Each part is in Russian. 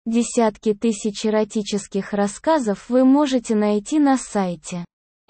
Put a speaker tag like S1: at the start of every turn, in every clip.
S1: Десятки тысяч эротических рассказов вы можете найти на сайте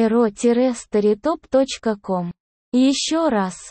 S1: ero-storytop.com. Еще раз,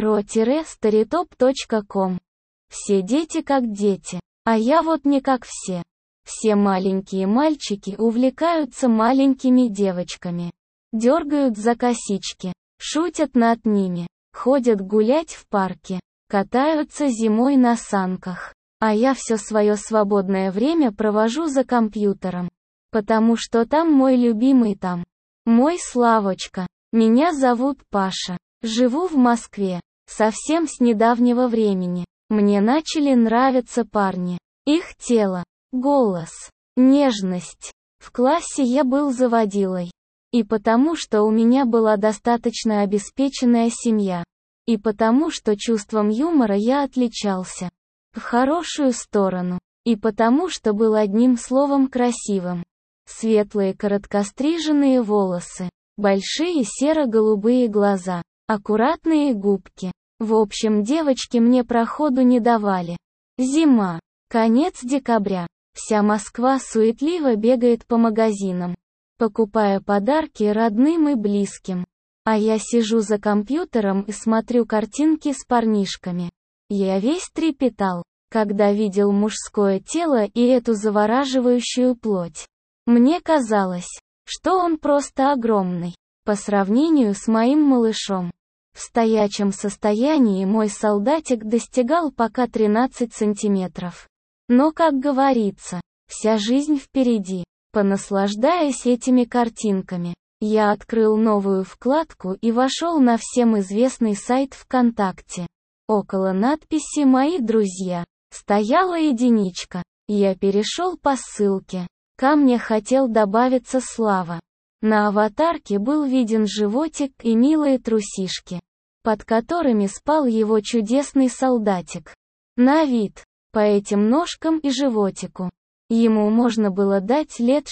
S1: ero-storytop.com. Все дети как дети, а я вот не как все. Все маленькие мальчики увлекаются маленькими девочками. Дергают за косички, шутят над ними, ходят гулять в парке, катаются зимой на санках. А я все свое свободное время провожу за компьютером. Потому что там мой любимый там. Мой Славочка. Меня зовут Паша. Живу в Москве. Совсем с недавнего времени. Мне начали нравиться парни. Их тело, голос, нежность. В классе я был заводилой. И потому что у меня была достаточно обеспеченная семья. И потому что чувством юмора я отличался. В хорошую сторону. И потому что был одним словом красивым. Светлые короткостриженные волосы. Большие серо-голубые глаза. Аккуратные губки. В общем, девочки мне проходу не давали. Зима. Конец декабря. Вся Москва суетливо бегает по магазинам, покупая подарки родным и близким. А я сижу за компьютером и смотрю картинки с парнишками. Я весь трепетал, когда видел мужское тело и эту завораживающую плоть. Мне казалось, что он просто огромный, по сравнению с моим малышом. В стоячем состоянии мой солдатик достигал пока 13 сантиметров. Но, как говорится, вся жизнь впереди. Понаслаждаясь этими картинками, я открыл новую вкладку и вошел на всем известный сайт ВКонтакте. Около надписи «Мои друзья» стояла единичка. Я перешел по ссылке. Ко мне хотел добавиться Слава. На аватарке был виден животик и милые трусишки, под которыми спал его чудесный солдатик. На вид, по этим ножкам и животику, ему можно было дать лет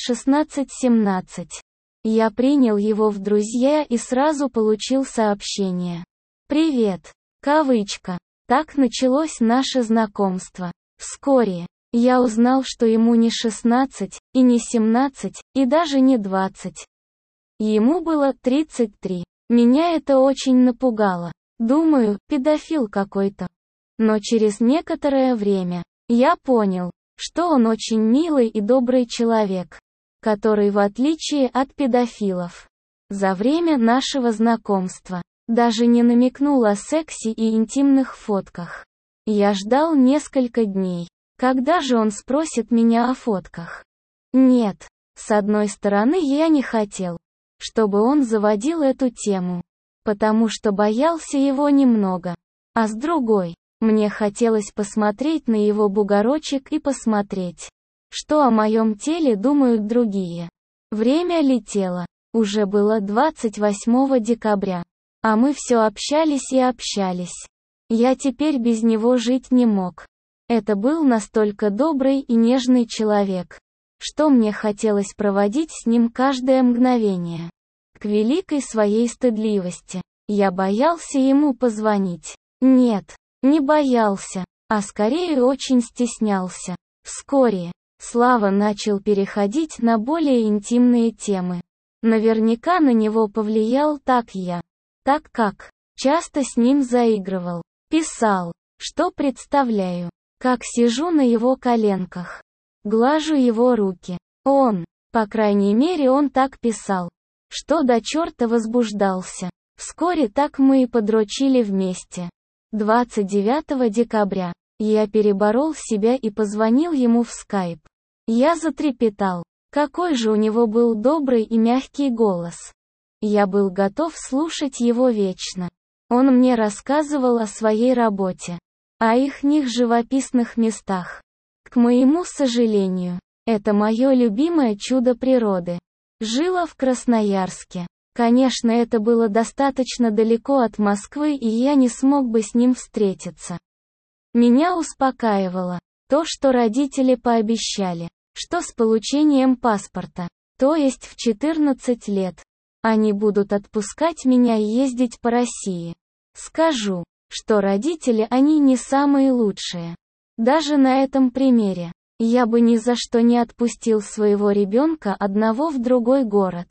S1: 16-17. Я принял его в друзья и сразу получил сообщение. «Привет». Кавычка. Так началось наше знакомство. Вскоре я узнал, что ему не 16, и не 17, и даже не 20. Ему было 33. Меня это очень напугало. Думаю, педофил какой-то. Но через некоторое время я понял, что он очень милый и добрый человек, который, в отличие от педофилов, за время нашего знакомства даже не намекнул о сексе и интимных фотках. Я ждал несколько дней. Когда же он спросит меня о фотках? Нет, с одной стороны я не хотел, чтобы он заводил эту тему, потому что боялся его немного. А с другой, мне хотелось посмотреть на его бугорочек и посмотреть, что о моем теле думают другие. Время летело. Уже было 28 декабря. А мы все общались и общались. Я теперь без него жить не мог. Это был настолько добрый и нежный человек, что мне хотелось проводить с ним каждое мгновение. К великой своей стыдливости, я боялся ему позвонить. Нет, не боялся, а скорее очень стеснялся. Вскоре Слава начал переходить на более интимные темы. Наверняка на него повлиял так как часто с ним заигрывал, писал, что представляю, как сижу на его коленках, глажу его руки. По крайней мере он так писал, что до черта возбуждался. Вскоре так мы и подрочили вместе. 29 декабря я переборол себя и позвонил ему в скайп. Я затрепетал. Какой же у него был добрый и мягкий голос. Я был готов слушать его вечно. Он мне рассказывал о своей работе, о ихних живописных местах. К моему сожалению, это мое любимое чудо природы. Жило в Красноярске. Конечно, это было достаточно далеко от Москвы, и я не смог бы с ним встретиться. Меня успокаивало то, что родители пообещали, что с получением паспорта, то есть в 14 лет, они будут отпускать меня и ездить по России. Скажу, что родители они не самые лучшие. Даже на этом примере Я бы ни за что не отпустил своего ребенка одного в другой город.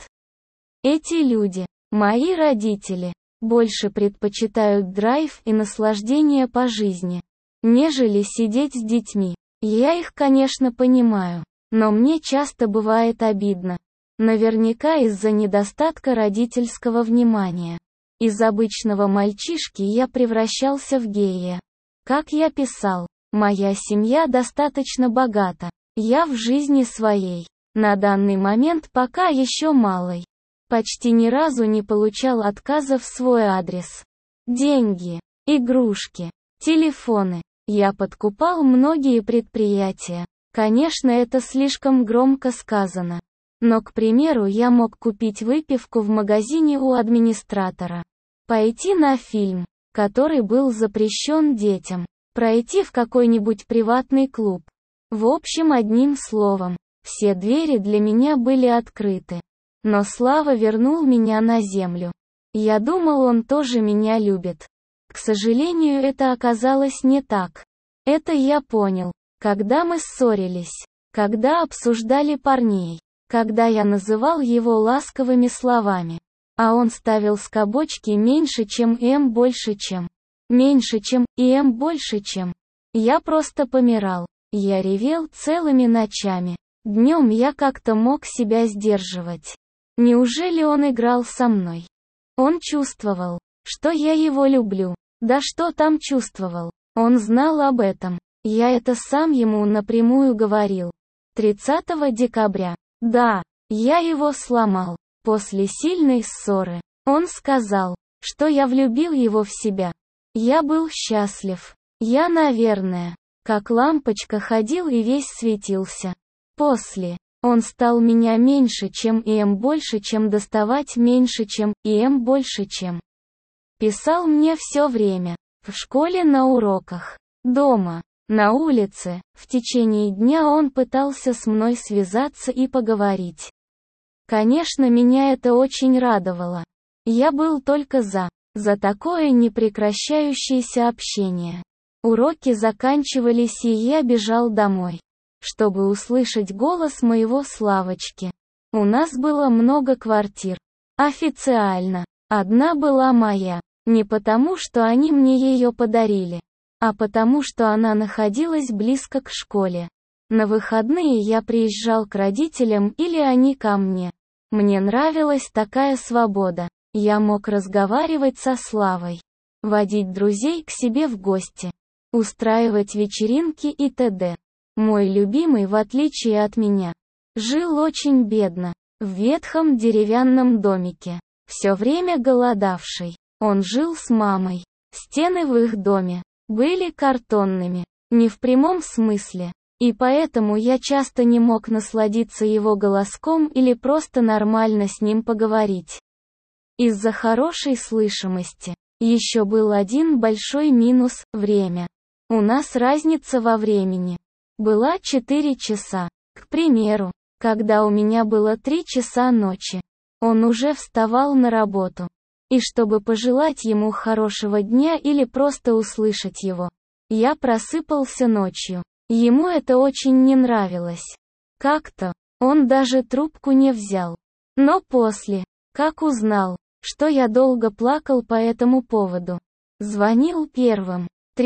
S1: Эти люди, мои родители, больше предпочитают драйв и наслаждение по жизни, нежели сидеть с детьми. Я их, конечно, понимаю, но мне часто бывает обидно. Наверняка из-за недостатка родительского внимания. Из обычного мальчишки я превращался в гея. Как я писал, моя семья достаточно богата. Я в жизни своей, на данный момент пока еще малой, почти ни разу не получал отказа в свой адрес. Деньги, игрушки, телефоны. Я подкупал многие предприятия. Конечно, это слишком громко сказано. Но, к примеру, я мог купить выпивку в магазине у администратора, пойти на фильм, который был запрещен детям, пройти в какой-нибудь приватный клуб. В общем, одним словом, все двери для меня были открыты. Но Слава вернул меня на землю. Я думал, он тоже меня любит. К сожалению, это оказалось не так. Это я понял, когда мы ссорились, когда обсуждали парней, когда я называл его ласковыми словами, а он ставил скобочки меньше, чем и М больше, чем. Меньше, чем и М больше, чем. Я просто помирал. Я ревел целыми ночами. Днем я как-то мог себя сдерживать. Неужели он играл со мной? Он чувствовал, что я его люблю. Да что там чувствовал? Он знал об этом. Я это сам ему напрямую говорил. 30 декабря. Да, я его сломал. После сильной ссоры. Он сказал, что я влюбил его в себя. Я был счастлив. Я, наверное, как лампочка ходил и весь светился. После. Он стал меня меньше, чем и М больше, чем доставать меньше, чем и М больше, чем. Писал мне все время. В школе, на уроках. Дома. На улице. В течение дня он пытался с мной связаться и поговорить. Конечно, меня это очень радовало. Я был только за такое непрекращающееся общение. Уроки заканчивались, и я бежал домой, чтобы услышать голос моего Славочки. У нас было много квартир. Официально. Одна была моя. Не потому, что они мне ее подарили, а потому, что она находилась близко к школе. На выходные я приезжал к родителям или они ко мне. Мне нравилась такая свобода. Я мог разговаривать со Славой, водить друзей к себе в гости, устраивать вечеринки и т.д. Мой любимый, в отличие от меня, жил очень бедно, в ветхом деревянном домике, все время голодавший. Он жил с мамой. Стены в их доме были картонными, не в прямом смысле, и поэтому я часто не мог насладиться его голоском или просто нормально с ним поговорить. Из-за хорошей слышимости. Еще был один большой минус – время. У нас разница во времени была 4 часа. К примеру, когда у меня было 3 часа ночи, он уже вставал на работу. И чтобы пожелать ему хорошего дня или просто услышать его, я просыпался ночью. Ему это очень не нравилось. Как-то он даже трубку не взял. Но после, как узнал, что я долго плакал по этому поводу, звонил первым.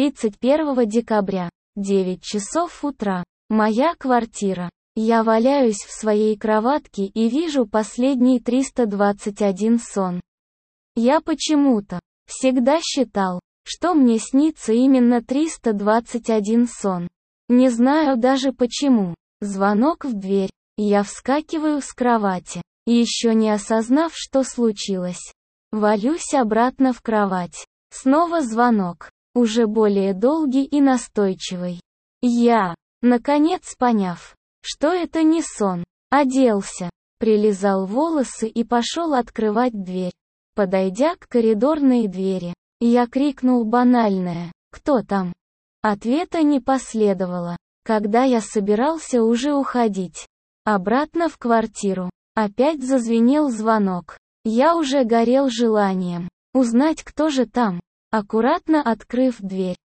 S1: 31 декабря, 9 часов утра. Моя квартира. Я валяюсь в своей кроватке и вижу последний 321 сон. Я почему-то всегда считал, что мне снится именно 321 сон. Не знаю даже почему. Звонок в дверь. Я вскакиваю с кровати, еще не осознав, что случилось. Валюсь обратно в кровать. Снова звонок. Уже более долгий и настойчивый. Я, наконец поняв, что это не сон, оделся, прилизал волосы и пошел открывать дверь. Подойдя к коридорной двери, я крикнул банальное «Кто там?». Ответа не последовало. Когда я собирался уже уходить обратно в квартиру, опять зазвенел звонок. Я уже горел желанием узнать, кто же там. Аккуратно открыв дверь,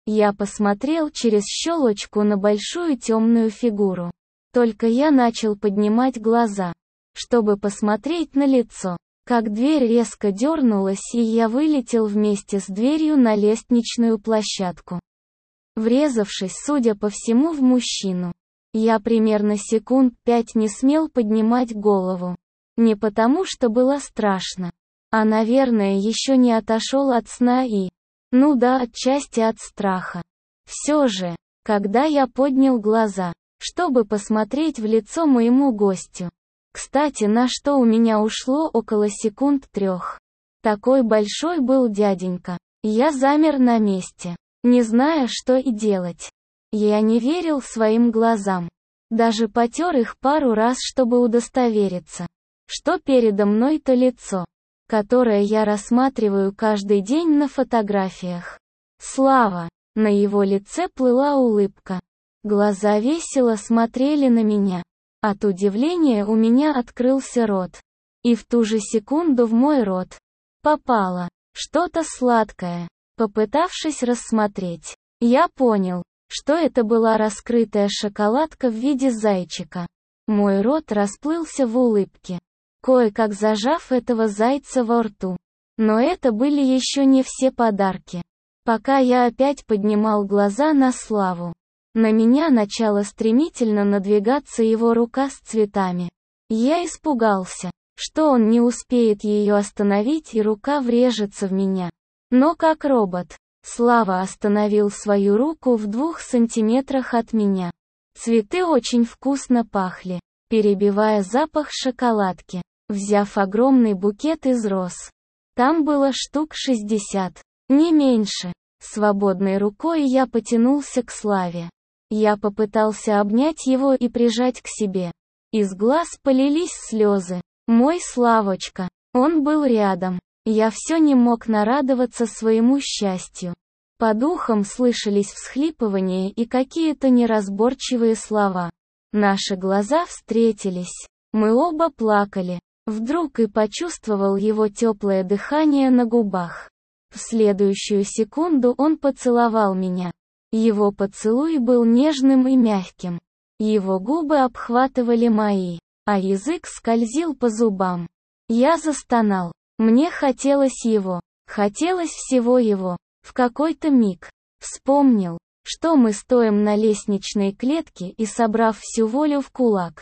S1: Я посмотрел через щелочку на большую темную фигуру. Только я начал поднимать глаза, чтобы посмотреть на лицо, как дверь резко дернулась, и я вылетел вместе с дверью на лестничную площадку, врезавшись, судя по всему, в мужчину. Я примерно секунд 5 не смел поднимать голову. Не потому, что было страшно, а, наверное, еще не отошел от сна и... Ну да, отчасти от страха. Все же, когда я поднял глаза, чтобы посмотреть в лицо моему гостю. Кстати, на что у меня ушло около секунд 3. Такой большой был дяденька. Я замер на месте, не зная, что и делать. Я не верил своим глазам. Даже потер их пару раз, чтобы удостовериться, что передо мной то лицо, которое я рассматриваю каждый день на фотографиях. Слава! На его лице плыла улыбка. Глаза весело смотрели на меня. От удивления у меня открылся рот. И в ту же секунду в мой рот попало что-то сладкое. Попытавшись рассмотреть, я понял, что это была раскрытая шоколадка в виде зайчика. Мой рот расплылся в улыбке, кое-как зажав этого зайца во рту. Но это были еще не все подарки. Пока я опять поднимал глаза на Славу, на меня начала стремительно надвигаться его рука с цветами. Я испугался, что он не успеет ее остановить и рука врежется в меня. Но как робот, Слава остановил свою руку в 2 сантиметрах от меня. Цветы очень вкусно пахли, перебивая запах шоколадки. Взяв огромный букет из роз, там было штук 60, не меньше. Свободной рукой я потянулся к Славе. Я попытался обнять его и прижать к себе. Из глаз полились слезы. Мой Славочка, он был рядом. Я все не мог нарадоваться своему счастью. По духам слышались всхлипывания и какие-то неразборчивые слова. Наши глаза встретились. Мы оба плакали. Вдруг и почувствовал его теплое дыхание на губах. В следующую секунду он поцеловал меня. Его поцелуй был нежным и мягким. Его губы обхватывали мои, а язык скользил по зубам. Я застонал. Мне хотелось его. Хотелось всего его. В какой-то миг вспомнил, что мы стоим на лестничной клетке, и, собрав всю волю в кулак,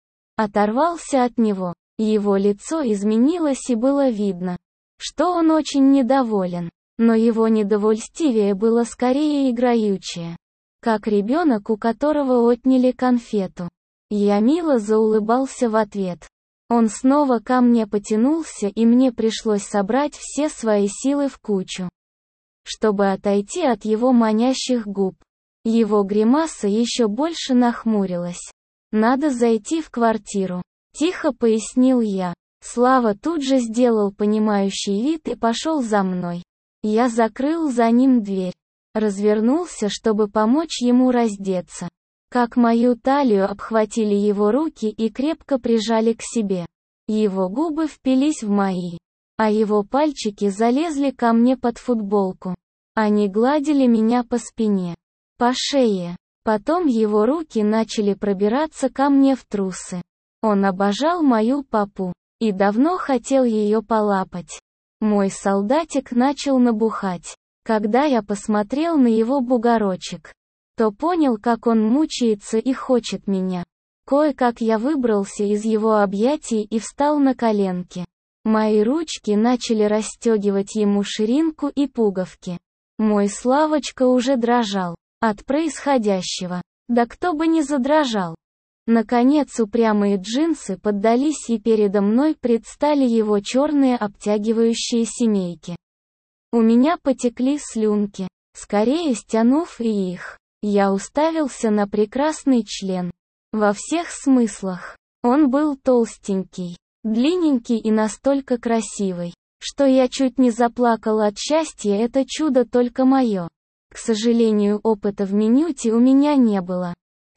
S1: оторвался от него. Его лицо изменилось, и было видно, что он очень недоволен. Но его недовольствие было скорее играючее, как ребенок, у которого отняли конфету. Я мило заулыбался в ответ. Он снова ко мне потянулся, и мне пришлось собрать все свои силы в кучу, чтобы отойти от его манящих губ. Его гримаса еще больше нахмурилась. «Надо зайти в квартиру», — тихо пояснил я. Слава тут же сделал понимающий вид и пошел за мной. Я закрыл за ним дверь. Развернулся, чтобы помочь ему раздеться. Как мою талию обхватили его руки и крепко прижали к себе. Его губы впились в мои, а его пальчики залезли ко мне под футболку. Они гладили меня по спине, по шее. Потом его руки начали пробираться ко мне в трусы. Он обожал мою попу и давно хотел ее полапать. Мой солдатик начал набухать. Когда я посмотрел на его бугорочек, то понял, как он мучается и хочет меня. Кое-как я выбрался из его объятий и встал на коленки. Мои ручки начали расстегивать ему ширинку и пуговки. Мой Славочка уже дрожал от происходящего. Да кто бы не задрожал. Наконец упрямые джинсы поддались, и передо мной предстали его черные обтягивающие семейки. У меня потекли слюнки. Скорее стянув и их, я уставился на прекрасный член. Во всех смыслах. Он был толстенький, длинненький и настолько красивый, что я чуть не заплакал от счастья. Это чудо только мое. К сожалению, опыта в минюте у меня не было.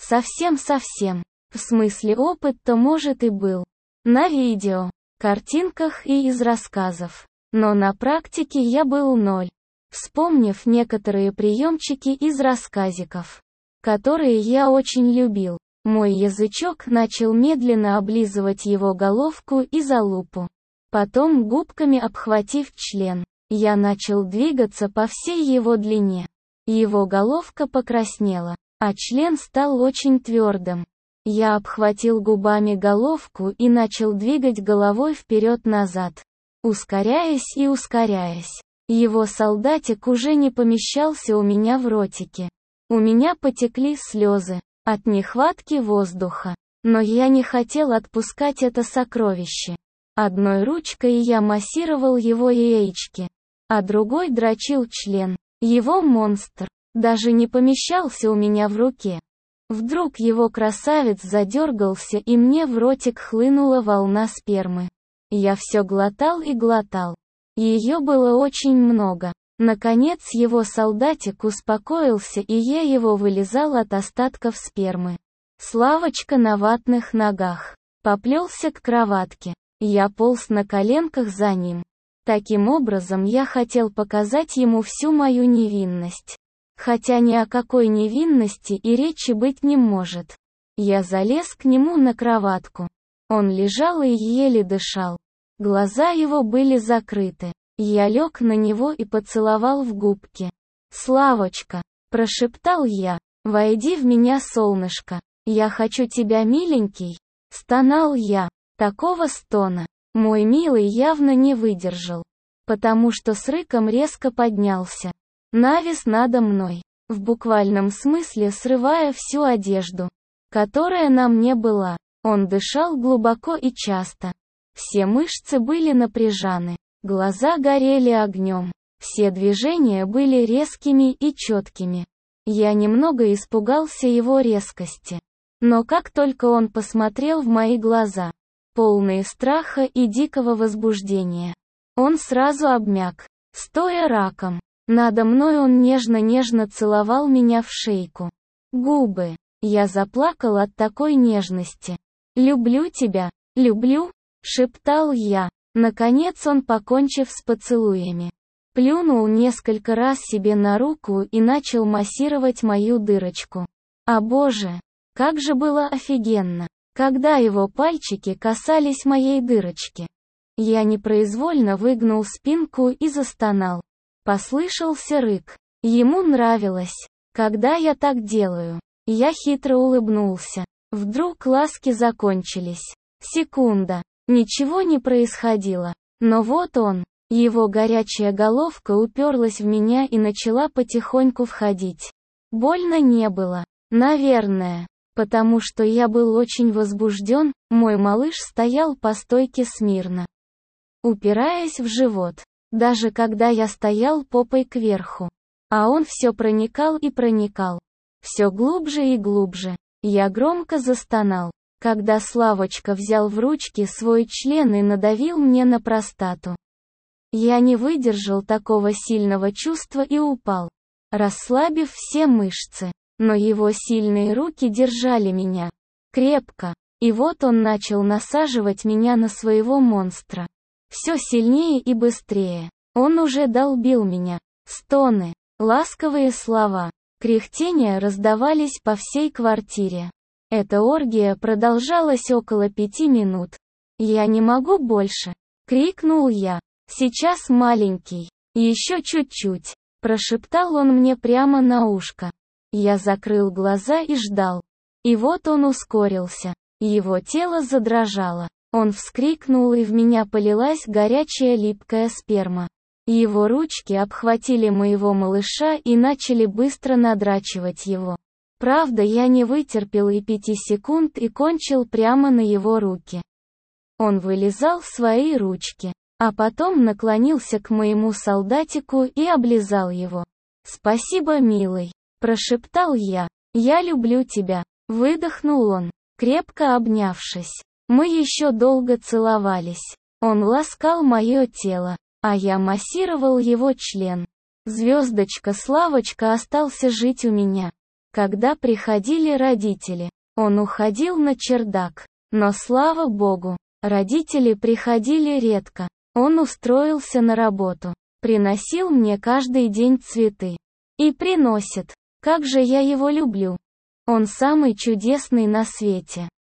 S1: Совсем. В смысле, опыт-то, может, и был. На видео, картинках и из рассказов. Но на практике я был ноль. В вспомнив некоторые приемчики из рассказиков, которые я очень любил. Мой язычок начал медленно облизывать его головку и залупу. Потом, губками обхватив член, я начал двигаться по всей его длине. Его головка покраснела, а член стал очень твердым. Я обхватил губами головку и начал двигать головой вперед-назад, ускоряясь и ускоряясь. Его солдатик уже не помещался у меня в ротике. У меня потекли слезы от нехватки воздуха. Но я не хотел отпускать это сокровище. Одной ручкой я массировал его яички, а другой дрочил член. Его монстр даже не помещался у меня в руке. Вдруг его красавец задергался, и мне в ротик хлынула волна спермы. Я все глотал и глотал. Ее было очень много. Наконец его солдатик успокоился, и я его вылизал от остатков спермы. Славочка на ватных ногах поплелся к кроватке. Я полз на коленках за ним. Таким образом я хотел показать ему всю мою невинность. Хотя ни о какой невинности и речи быть не может. Я залез к нему на кроватку. Он лежал и еле дышал. Глаза его были закрыты. Я лег на него и поцеловал в губки. «Славочка», — прошептал я, — «войди в меня, солнышко. Я хочу тебя, миленький». Стонал я. Такого стона мой милый явно не выдержал, потому что с рыком резко поднялся. Навис надо мной, в буквальном смысле срывая всю одежду, которая на мне была. Он дышал глубоко и часто. Все мышцы были напряжены, глаза горели огнем. Все движения были резкими и четкими. Я немного испугался его резкости. Но как только он посмотрел в мои глаза, полные страха и дикого возбуждения, он сразу обмяк, стоя раком. Надо мной он нежно-нежно целовал меня в шейку. Губы. Я заплакал от такой нежности. «Люблю тебя, люблю», — шептал я. Наконец он, покончив с поцелуями, плюнул несколько раз себе на руку и начал массировать мою дырочку. А боже, как же было офигенно, когда его пальчики касались моей дырочки. Я непроизвольно выгнул спинку и застонал. Послышался рык. Ему нравилось, когда я так делаю. Я хитро улыбнулся. Вдруг ласки закончились. Секунда. Ничего не происходило. Но вот он. Его горячая головка уперлась в меня и начала потихоньку входить. Больно не было. Наверное. Потому что я был очень возбужден, мой малыш стоял по стойке смирно, упираясь в живот. Даже когда я стоял попой кверху. А он все проникал и проникал. Все глубже и глубже. Я громко застонал, когда Славочка взял в ручки свой член и надавил мне на простату. Я не выдержал такого сильного чувства и упал, расслабив все мышцы. Но его сильные руки держали меня крепко. И вот он начал насаживать меня на своего монстра. Все сильнее и быстрее. Он уже долбил меня. Стоны, ласковые слова, кряхтения раздавались по всей квартире. Эта оргия продолжалась около 5 минут. «Я не могу больше!» — крикнул я. «Сейчас, маленький, еще чуть-чуть!» — прошептал он мне прямо на ушко. Я закрыл глаза и ждал. И вот он ускорился. Его тело задрожало. Он вскрикнул, и в меня полилась горячая липкая сперма. Его ручки обхватили моего малыша и начали быстро надрачивать его. Правда, я не вытерпел и 5 секунд и кончил прямо на его руки. Он вылизал свои ручки, а потом наклонился к моему солдатику и облизал его. «Спасибо, милый», — прошептал я. «Я люблю тебя», — выдохнул он, крепко обнявшись. Мы еще долго целовались. Он ласкал мое тело, а я массировал его член. Звездочка Славочка остался жить у меня. Когда приходили родители, он уходил на чердак. Но слава богу, родители приходили редко. Он устроился на работу. приносил мне каждый день цветы. И приносит. Как же я его люблю. Он самый чудесный на свете.